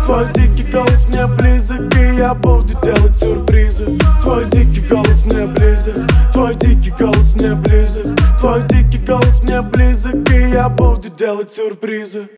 Твой дикий голос мне близок, и я буду делать сюрпризы. Твой дикий голос мне близок, твой дикий голос мне близок, твой дикий голос мне близок, и я буду делать сюрпризы.